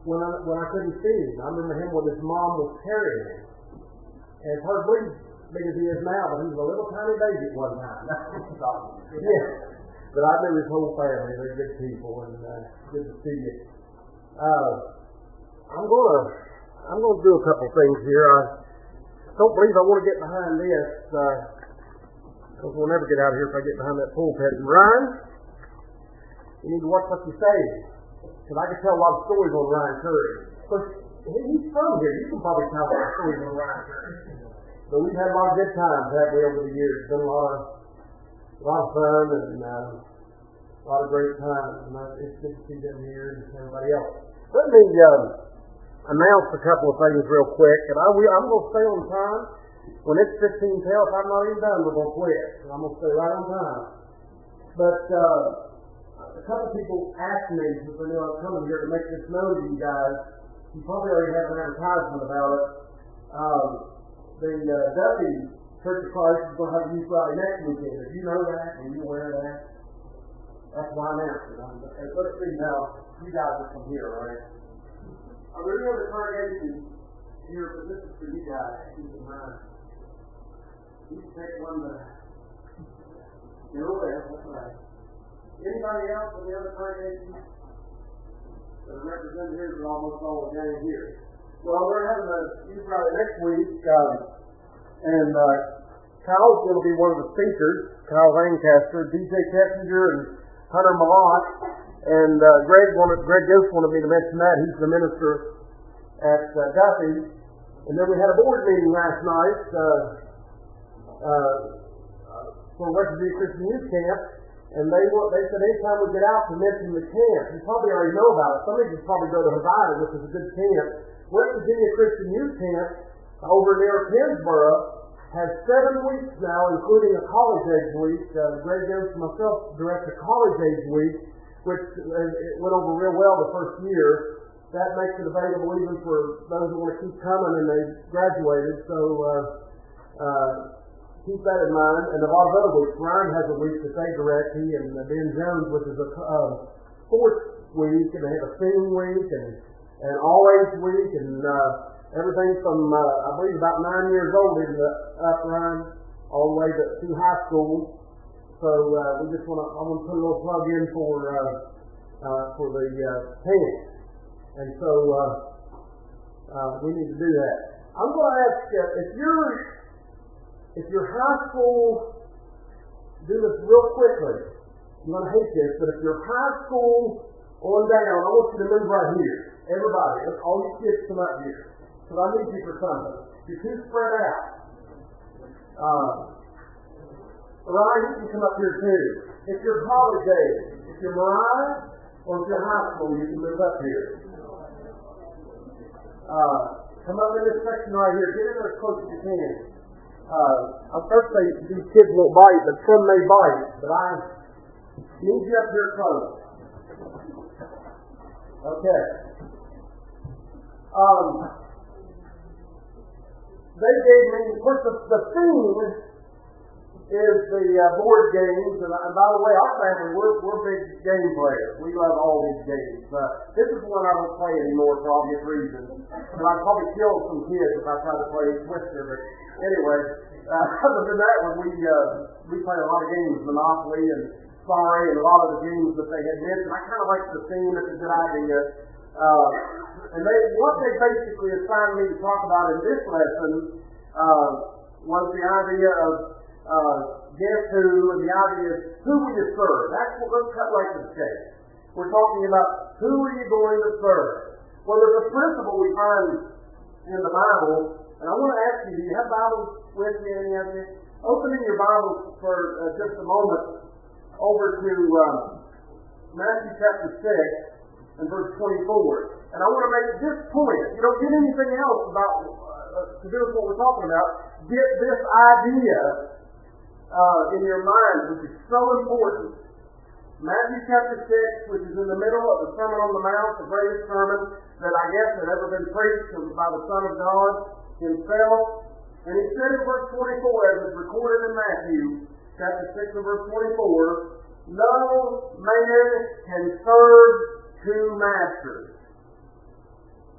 when I couldn't see him. I remember him when his mom was carrying him. And it's hardly as big as he is now, but he was a little tiny baby at one time. Yeah. But I knew his whole family. They're good people, and good to see you. I'm gonna do a couple things here. I don't believe I want to get behind this, because we'll never get out of here if I get behind that pulpit. And Ryan, you need to watch what you say, because I can tell a lot of stories on Ryan Curry. He's from here. You can probably tell a lot of stories on Ryan Curry. But we've had a lot of good times, haven't we, over the years? It's been a lot of fun and a lot of great times. And it's good to see them here and everybody else. Let me announce a couple of things real quick. And I'm going to stay on time. When it's 15 till, if I'm not even done, we're going to quit. And I'm going to stay right on time. But a couple of people asked me, since they knew I was coming here, to make this known to you guys. You probably already have an advertisement about it. The Duffy Church of Christ is going to have a youth rally next weekend. Did you know that? Are you aware of that? That's why I announced it. Let's see now. You guys are from here, right? Are there any other congregations here? But this is for you guys. Keep in mind. You can take one to. You're aware. That's right. Anybody else from the other congregations that are represented here? Are almost all the gang here. Well, we're having a youth rally next week, and Kyle's going to be one of the speakers. Kyle Lancaster, DJ Kessinger, and Hunter Malott, and Greg Ghost wanted me to mention that. He's the minister at Duffy. And then we had a board meeting last night for West Virginia Christian Youth Camp, and they said anytime we get out to mention the camp, you probably already know about it. Some of you probably go to Havana, which is a good camp. West Virginia Christian Youth Camp over near Pennsboro has 7 weeks now, including a college age week. Greg Jones and myself direct a college age week, which it went over real well the first year. That makes it available even for those who want to keep coming and they graduated. So keep that in mind. And a lot of other weeks. Ryan has a week that they direct. He and Ben Jones, which is a sports week, and they have a singing week and all-age week, and everything from, I believe, about 9 years old in the up run, all the way to high school. So I want to put a little plug in for the camp, and so we need to do that. I'm going to ask if your high school, do this real quickly. You're going to hate this, but if your high school on down, I want you to move right here. Everybody, all you kids come up here. Because I need you for something. You're too spread out. Ryan, you can come up here too. If you're college age, if you're Mariah, or if you're high school, you can move up here. Come up in this section right here. Get in there as close as you can. I'll first say these kids won't bite, but some may bite. But I need you up here close. Okay. They gave me, of course, the theme is the board games, and by the way, our family, we're big game players. We love all these games. This is one I don't play anymore for obvious reasons, and I'd probably kill some kids if I tried to play Twister, but anyway, other than that one, we play a lot of games, Monopoly and Sorry, and a lot of the games that they had mentioned. I kind of like the theme, it's a good idea. And what they basically assigned me to talk about in this lesson was the idea of guess who, and the idea is who will you serve. That's what, let's cut right to the chase. We're talking about who are you going to serve. Well, there's a principle we find in the Bible, and I want to ask you, do you have Bibles with you, any of you? Open in your Bibles for just a moment over to Matthew chapter 6 and verse 24. And I want to make this point. If you don't get anything else about to do with what we're talking about, get this idea in your mind, which is so important. Matthew chapter 6, which is in the middle of the Sermon on the Mount, the greatest sermon that I guess had ever been preached by the Son of God himself. And he said in verse 24, as is recorded in Matthew chapter 6 and verse 24, no man can serve two masters.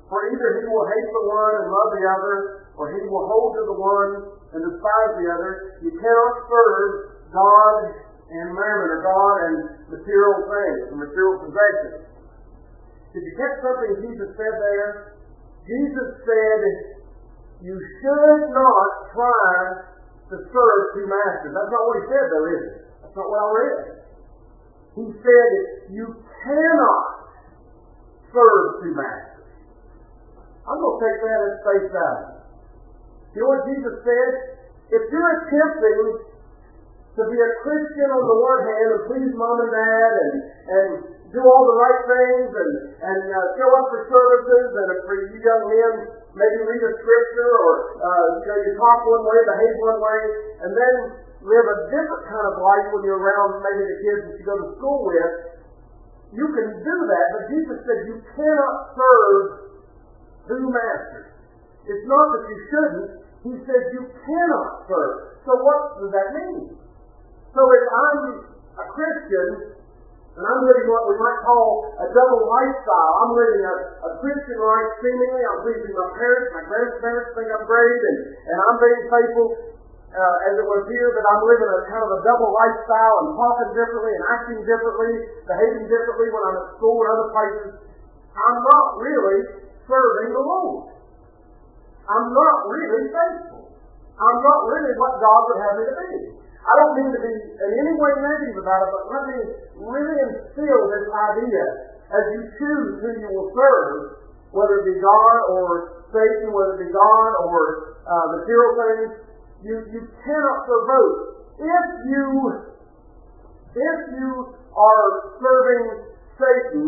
For either he will hate the one and love the other, or he will hold to the one and despise the other. You cannot serve God and mammon, or God and material things, and material possessions. Did you catch something Jesus said there? Jesus said, you should not try to serve two masters. That's not what he said, though, is it? That's not what I read. He said, you cannot serve two masters. I'm going to take that as face value. You know what Jesus said? If you're attempting to be a Christian on the one hand and please mom and dad and do all the right things and show up for services, and for you young men, maybe read a scripture, or you talk one way, behave one way, and then live a different kind of life when you're around maybe the kids that you go to school with, you can do that. But Jesus said you cannot serve two masters. It's not that you shouldn't. He says you cannot serve. So what does that mean? So if I'm a Christian, and I'm living what we might call a double lifestyle. I'm living a Christian life seemingly. I'm pleasing my parents, my grandparents think I'm great, and I'm being faithful, as it would appear that I'm living a kind of a double lifestyle and talking differently and acting differently, behaving differently when I'm at school or other places. I'm not really serving the Lord. I'm not really faithful. I'm not really what God would have me to be. I don't mean to be in any way negative about it, but let me really instill this idea. As you choose who you will serve, whether it be God or Satan, whether it be God or material things, you cannot serve both. If you are serving Satan,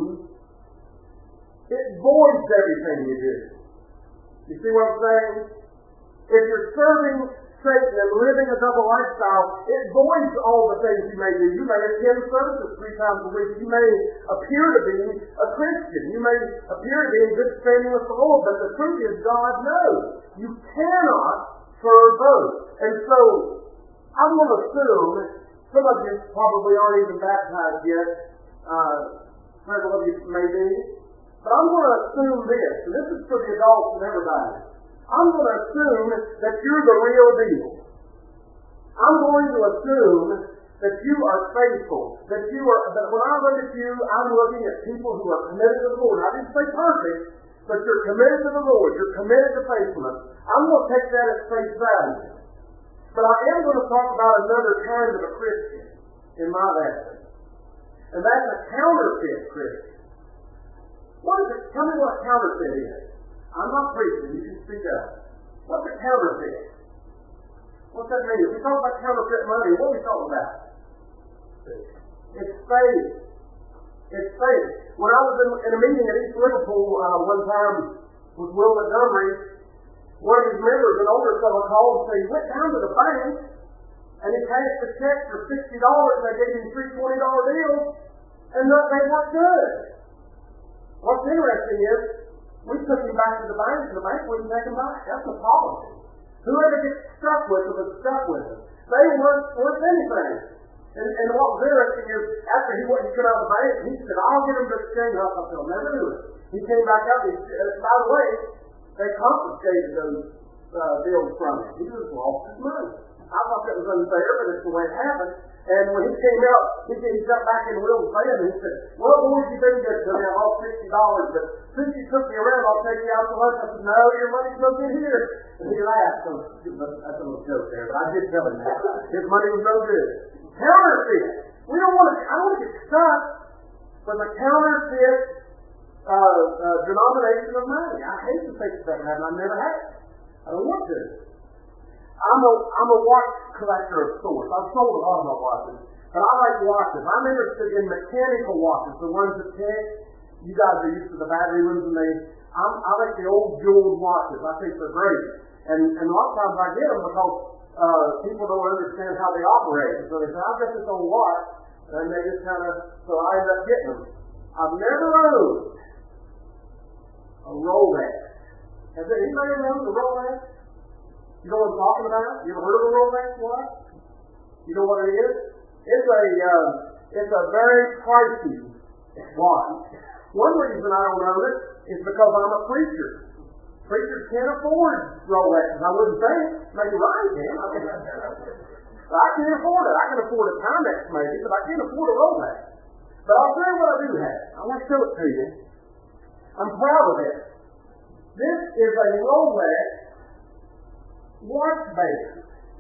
it voids everything you do. You see what I'm saying? If you're serving Satan and living a double lifestyle, it voids all the things you may do. You may attend services 3 times a week. You may appear to be a Christian. You may appear to be in good standing with the Lord, but the truth is God knows. You cannot serve both. And so, I'm going to assume, some of you probably aren't even baptized yet, several of you may be, but I'm going to assume this, and this is for the adults and everybody. I'm going to assume that you're the real deal. I'm going to assume that you are faithful, that when I look at you, I'm looking at people who are committed to the Lord. I didn't say perfect, but you're committed to the Lord. You're committed to faithfulness. I'm going to take that as face value. But I am going to talk about another kind of a Christian in my lesson. And that's a counterfeit Christian. What is it? Tell me what a counterfeit is. I'm not preaching. You can speak up. What's a counterfeit? What's that mean? If we talk about counterfeit money, what are we talking about? It's fake. It's fake. When I was in a meeting at East Liverpool one time with Will Montgomery, one of his members, an older fellow, called and said he went down to the bank and he cashed a check for $60. They gave him 3 $20 deals, and they weren't good. What's interesting is, we took him back to the bank, and the bank wouldn't take him back. That's a policy. Whoever gets stuck with them is stuck with them. They weren't worth anything. And what was interesting is, after he come out of the bank, he said, I'll get him to exchange up. I said, I'll never do it. He came back out, and he said, by the way, they confiscated those bills from him. He just lost his money. I thought that was unfair, but it's the way it happened. And when he came out, he got back in Will's van and he said, well, boys, you've been good to me. I lost $60, but since you took me around, I'll take you out to lunch. I said, no, your money's no good here. And he laughed. So that's a little joke there, but I did tell him that. His money was no good. Counterfeit. I don't want to get stuck with a counterfeit denomination of money. I hate to think that happen. I never have. I don't want to. I'm a watch collector of sorts. I've sold a lot of my watches, but I like watches. I'm interested in mechanical watches, the ones that tick. You guys are used to the battery ones, and I like the old jeweled watches. I think they're great, and a lot of times I get them because people don't understand how they operate. So they say, I've got this old watch, and they just so I end up getting them. I've never owned a Rolex. Has anybody ever owned a Rolex? You know what I'm talking about? You ever heard of a Rolex watch? You know what it is? It's a very pricey watch. One reason I don't own it is because I'm a preacher. Preachers can't afford Rolexes. I wouldn't think. Maybe Ryan can. I can't afford it. I can afford a Timex maybe, but I can't afford a Rolex. But I'll tell you what I do have. I want to show it to you. I'm proud of it. This is a Rolex watch band.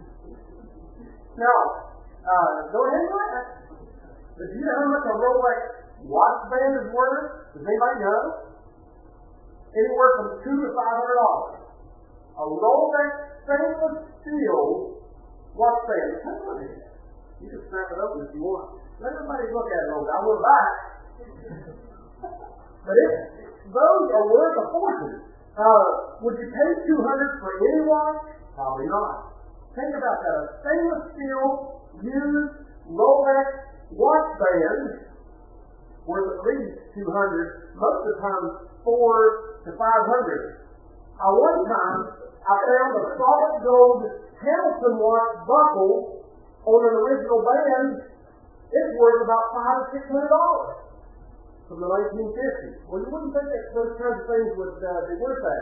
Now, go ahead and write it. Do you know how much a Rolex watch band is worth? Does anybody know? Anywhere from $200 to $500. A Rolex stainless steel watch band. Come on here. You can snap it open if you want. Let everybody look at it over. I will buy it. But those are worth a fortune. Would you pay $200 for any watch? Probably not. Think about that. A stainless steel used Rolex watch band worth at least $200. Most of the time, $400 to $500. One time, I found a solid gold Hamilton watch buckle on an original band. It's worth about $500 to $600 from the 1950s. Well, you wouldn't think that those kinds of things would be worth that.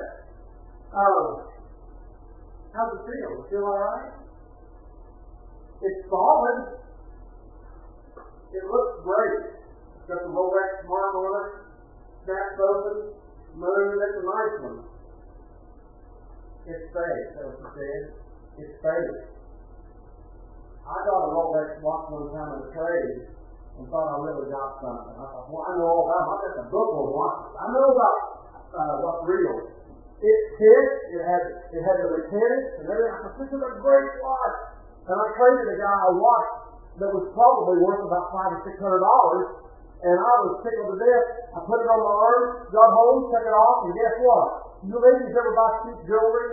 How's it feel? Feel all right? It's solid. It looks great. It's got the Rolex mark on it. Snaps open. Moon. It's a nice one. It's safe, as I said. It's safe. I got a Rolex watch one time in a trade and thought I really got something. I thought, well, I know all about it. I got the book on watches. I know about what's real. It ticked. It had the mechanics and everything. I thought, this is a great watch. And I traded a guy a watch that was probably worth about $500 to $600. And I was tickled to death. I put it on my arm, got home, took it off, and guess what? You ladies ever buy cheap jewelry?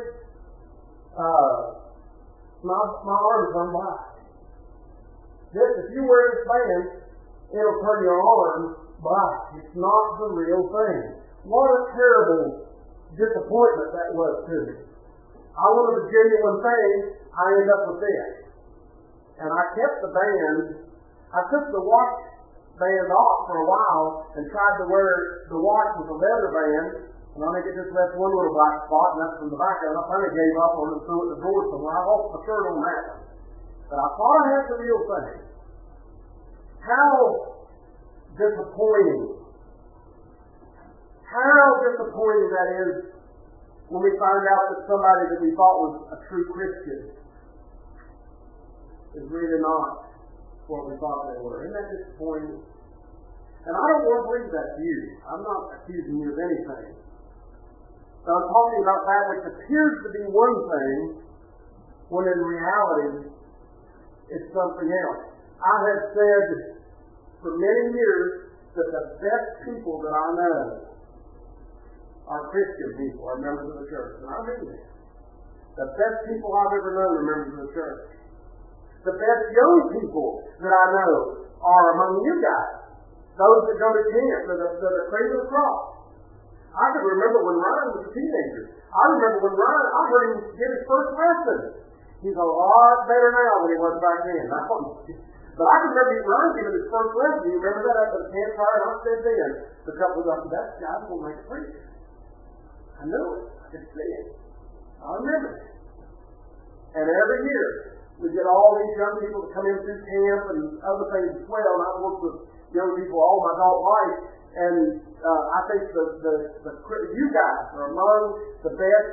My arm's on black. If you wear this band, it'll turn your arm black. It's not the real thing. What a terrible disappointment that was to me. I wanted a genuine thing. I ended up with this. And I kept the band. I took the watch band off for a while and tried to wear the watch with a leather band. And I think it just left one little black spot, and that's from the back of it. I finally gave up on it and threw it in the drawer somewhere. I lost my shirt on that one. But I thought I had the real thing. How disappointing. How disappointing that is when we find out that somebody that we thought was a true Christian is really not what we thought they were. Isn't that disappointing? And I don't want to believe that to you. I'm not accusing you of anything. So I'm talking about that which appears to be one thing when in reality it's something else. I have said for many years that the best people that I know are Christian people, are members of the church. And I mean that. The best people I've ever known are members of the church. The best young people that I know are among you guys. Those that go to camp, that are afraid of the cross. I can remember when Ryan was a teenager. I remember when Ryan, I heard him get his first lesson. He's a lot better now than he was back then. But I can remember Ryan giving his first lesson. You remember that at the campfire? And I said then, the couple of us, that guy's going to make a preacher. I knew it. I could see it. I remember it. And every year, we get all these young people that come in through camp and other things as well. And I've worked with young people all my adult life. And I think you guys are among the best,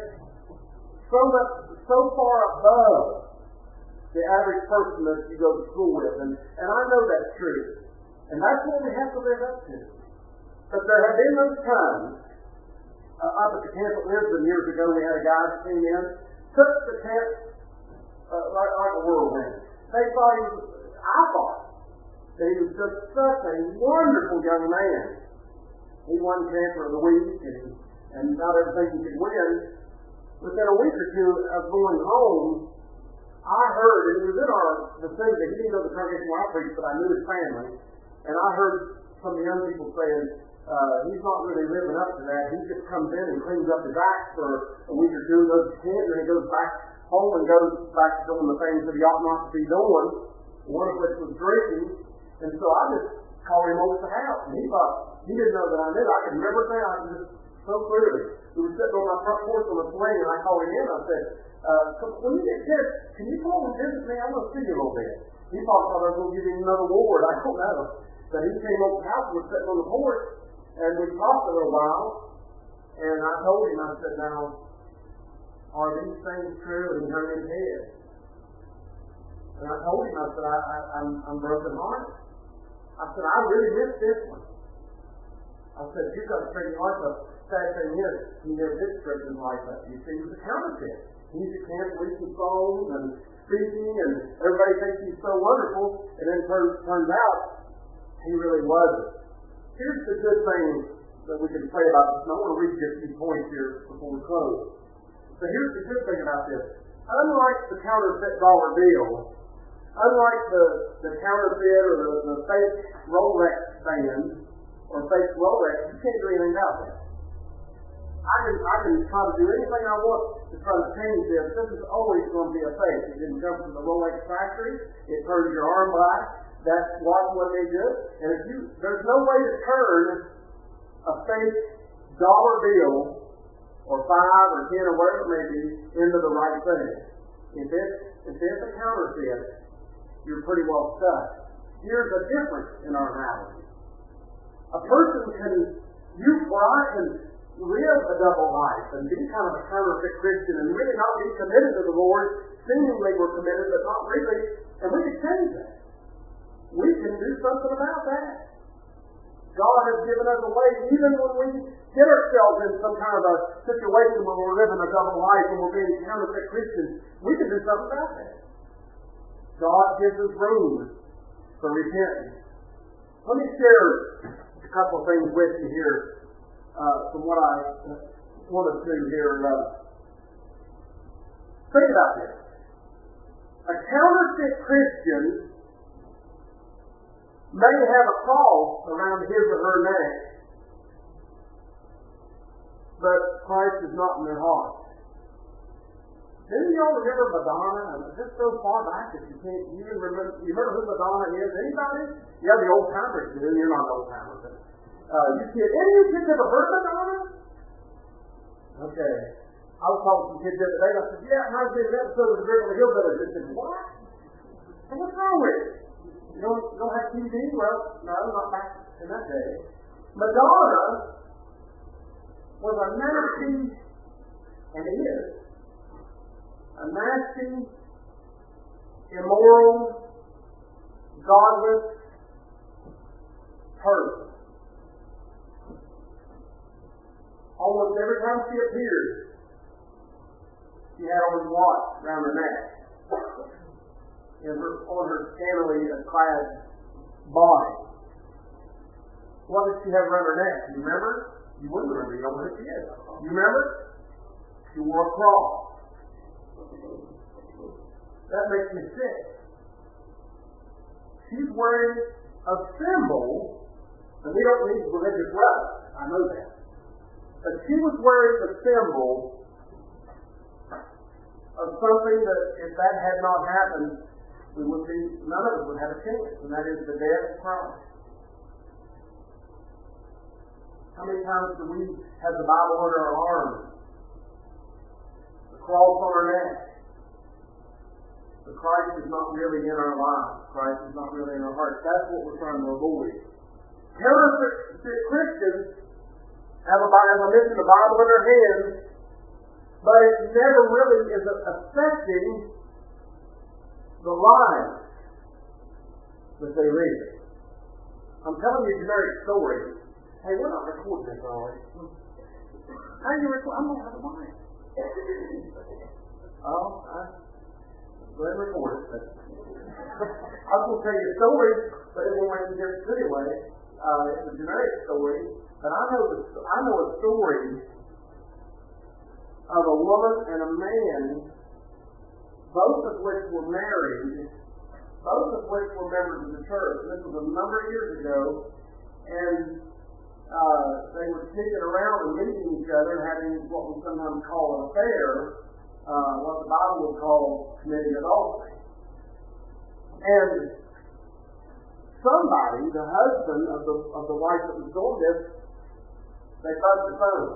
so far above the average person that you go to school with. And I know that's true. And that's what we have to live up to. But there have been those times, up at the camp at Lisbon years ago, we had a guy that came in, took the camp like a whirlwind. I thought that he was just such a wonderful young man. He won camper of the week and not everything he could win. Within a week or two of going home, I heard, and it was in our vicinity, he didn't go to the congregation where I preached, but I knew his family, and I heard some of the young people saying, he's not really living up to that. He just comes in and cleans up his act for a week or two, goes to camp, and then he goes back home and goes back to doing the things that he ought not to be doing, one of which was drinking. And so I just called him over to the house, and he thought, He didn't know that I knew. I could remember that just so clearly. We were sitting on my front porch on the swing, and I called him in. I said, when you get here, can you come over and visit me? I want to see you a little bit. He thought I was going to give him another award. I don't know. But he came over to the house, we were sitting on the porch, and we talked a little while. And I told him, I said, now, are these things true? And he hung his head. And I told him, I said, I'm broken hearted. I said, I really missed this one. I said, you've got to straighten your life up. Sad thing is, he never did straighten his life up. You see, he was a counterfeit. He's a cancellation songs and speaking, and everybody thinks he's so wonderful, and then turns out he really wasn't. Here's the good thing that we can say about this, and I want to read you a few points here before we close. So here's the good thing about this. Unlike the counterfeit dollar bill, unlike the counterfeit or the fake Rolex band or fake Rolex, you can't do anything about that. I can try to do anything I want to try to change this. This is always going to be a fake. It didn't come from the Rolex factory. It turns your arm black. That's what they do. And there's no way to turn a fake dollar bill or 5 or 10 or whatever it may be into the right thing. If it's a counterfeit, you're pretty well stuck. Here's a difference in our analogy. A person can live a double life and be kind of a counterfeit Christian and really not be committed to the Lord. Seemingly we're committed, but not really. And we can change that. We can do something about that. God has given us a way, even when we get ourselves in some kind of a situation where we're living a double life and we're being counterfeit Christians, we can do something about that. God gives us room for repentance. Let me share a couple of things with you here from what I wanted to here. Think about this. A counterfeit Christian may have a cross around his or her neck, but Christ is not in their heart. Didn't y'all remember Madonna? Just so far back that you can't even remember. You remember who Madonna is? Anybody? Yeah, the old timers do. You're not an old timer, but any of you kids ever heard of Madonna? Okay. I was talking to some kids the other day, and I said, yeah, and I was in an episode of the Beverly Hillbillies. They said, what? And what's wrong with it? You don't have TV? Well, no, not back in that day. Madonna was a nasty, and is, a nasty, immoral, godless person. Almost every time she appeared, she had on a watch around her neck and on her scantily clad body. What did she have around her neck? You remember? You wouldn't remember. You know what she is. You remember? She wore a cross. That makes me sick. She's wearing a symbol, and we don't need religious rest. I know that. But she was wearing the symbol of something that, if that had not happened, none of us would have a chance, and that is the death of Christ. How many times do we have the Bible under our arms? The cross on our neck. But Christ is not really in our lives. Christ is not really in our hearts. That's what we're trying to avoid. Counterfeit Christians have, as I mentioned, the Bible in their hands, but it never really is affecting the lives that they live. I'm telling you a generic story. Hey, we're not recording this, are we? How do you record? I'm going to have a mic. Go ahead and record it. I was going to tell you a story, but it won't make any difference anyway. It's a generic story, but I know a story of a woman and a man, both of which were married, both of which were members of the church. This was a number of years ago, and they were sneaking around and meeting each other, having what we sometimes call an affair, what the Bible would call committing adultery. And somebody, the husband of the wife that was doing this, they buzzed the phone.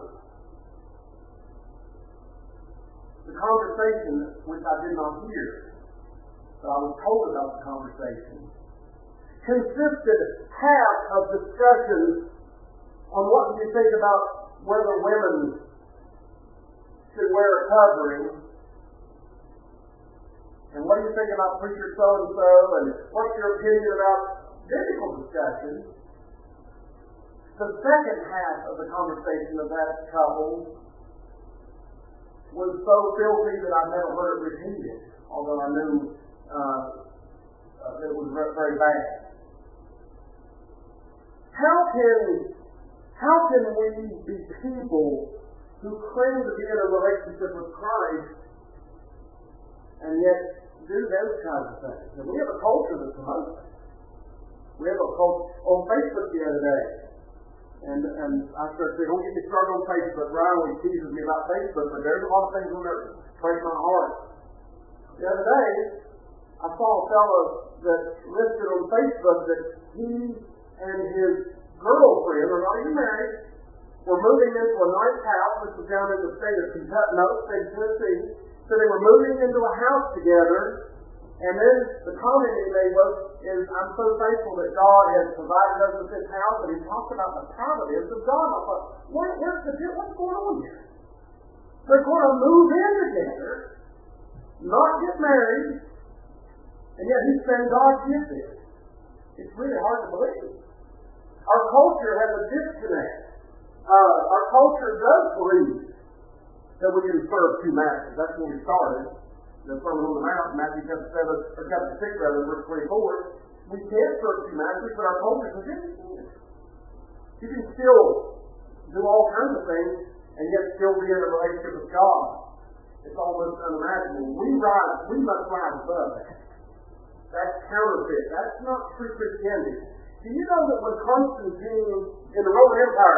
The conversation, which I did not hear, but I was told about the conversation, consisted half of discussions on what do you think about whether women should wear a covering, and what do you think about preacher so-and-so, and what's your opinion about biblical discussion. The second half of the conversation of that couple was so filthy that I've never heard it repeated, although I knew that it was very bad. How can we be people who claim to be in a relationship with Christ and yet do those kinds of things? And we have a culture that promotes it. We have a culture on Facebook the other day, and I started saying, don't get me started on Facebook. Ryan always teases me about Facebook, but there's a lot of things on there that break my heart. The other day, I saw a fellow that listed on Facebook that he and his girlfriend, are not even married, were moving into a nice house. This was down in the state of Kentucky, no, state of Tennessee. So they were moving into a house together, and then the comment he made is, I'm so thankful that God has provided us with this house, and he talked about the providence of God. I thought, what's going on here? They're going to move in together, not get married, and yet he's saying God did this. It's really hard to believe. Our culture has a disconnect. Our culture does believe that we can serve two masters. That's when we started. The Sermon on the Mount, Matthew chapter 6, verse 24. We can't serve two masters, but our culture says yes, you can. You can still do all kinds of things and yet still be in a relationship with God. It's almost unimaginable. We must rise above that. That's counterfeit. That's not true Christianity. Do you know that when Constantine, in the Roman Empire,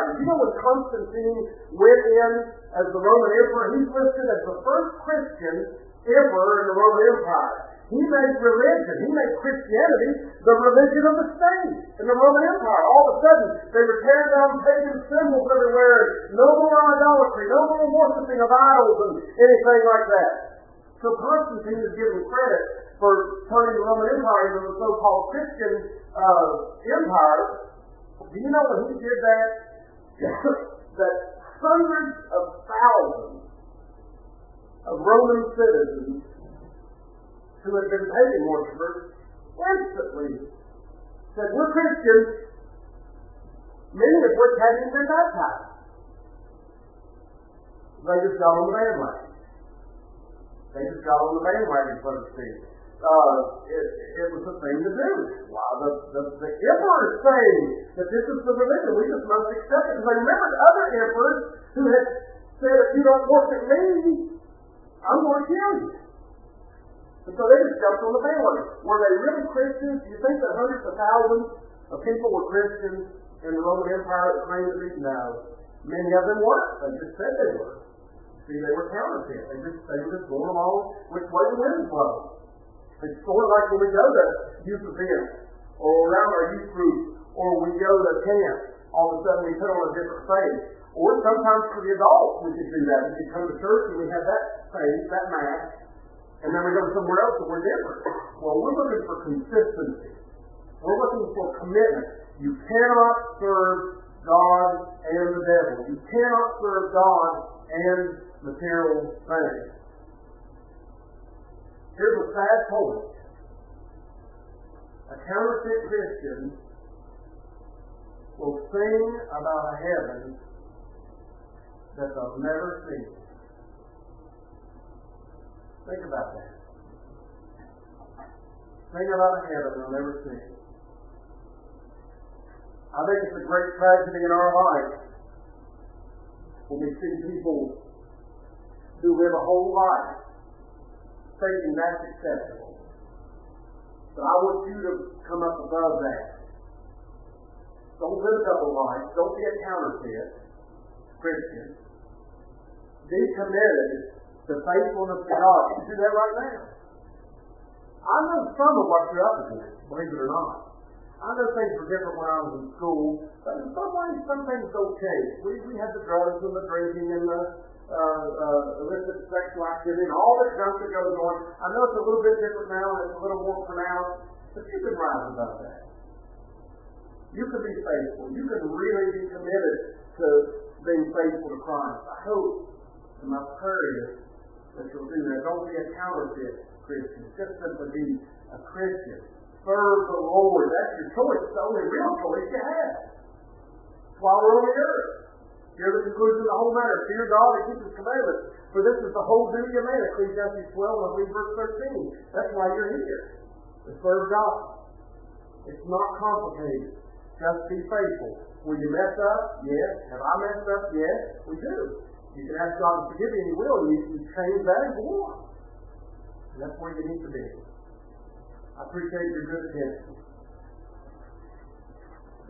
went in as the Roman emperor, he's listed as the first Christian emperor in the Roman Empire. He made Christianity the religion of the state in the Roman Empire. All of a sudden, they were tearing down pagan symbols everywhere. No more idolatry, no more worshiping of idols and anything like that. So Constantine is given credit for turning the Roman Empire into a so-called Christian empire. Do you know when he did that? That hundreds of thousands of Roman citizens who had been pagan worshippers instantly said, we're Christians, many of which hadn't even been baptized. They just got on the bandwagon. So to speak. It was the thing to do. Wow, the emperor is saying that this is the religion. We just must accept it. Because I remembered other emperors who had said, if you don't worship me, I'm going to kill you. And so they just jumped on the bandwagon. Were they really Christians? Do you think that hundreds of thousands of people were Christians in the Roman Empire that claimed to be? No. Many of them weren't. They just said they were. See, they were counterfeit. They were just going along which way the wind blows. It's sort of like when we go to youth events, or around our youth group, or we go to camp, all of a sudden we put on a different face. Or sometimes for the adults we could do that. We could come to church and we have that face, that mask, and then we go somewhere else and we're different. Well, we're looking for consistency. We're looking for commitment. You cannot serve God and the devil. You cannot serve God and material things. Here's a sad point. A counterfeit Christian will sing about a heaven that they'll never see. Think about that. Sing about a heaven they'll never see. I think it's a great tragedy in our life when we see people who live a whole life thinking that's acceptable. But I want you to come up above that. Don't live a double life. Don't be a counterfeit Christian. Be committed to faithfulness to God. You can do that right now. I know some of what you're up against, believe it or not. I know things were different when I was in school, but in some ways, some things don't change. We had the drugs and the drinking and the illicit sexual activity and all the junk that goes on. I know it's a little bit different now and it's a little more pronounced, but you can rise above that. You can be faithful. You can really be committed to being faithful to Christ. I hope, and my prayer is, that you'll do that. Don't be a counterfeit Christian. Just simply be a Christian. Serve the Lord. That's your choice. It's the only real choice you have. That's why we're on the earth. Here's the conclusion of the whole matter. Fear God and keep His commandments. For this is the whole duty of man. Ecclesiastes 12 and I believe verse 13. That's why you're here. To serve God. It's not complicated. Just be faithful. Will you mess up? Yes. Have I messed up? Yes. We do. You can ask God to forgive you and He will. You can change that if you want. And that's where you need to be. I appreciate your good attention.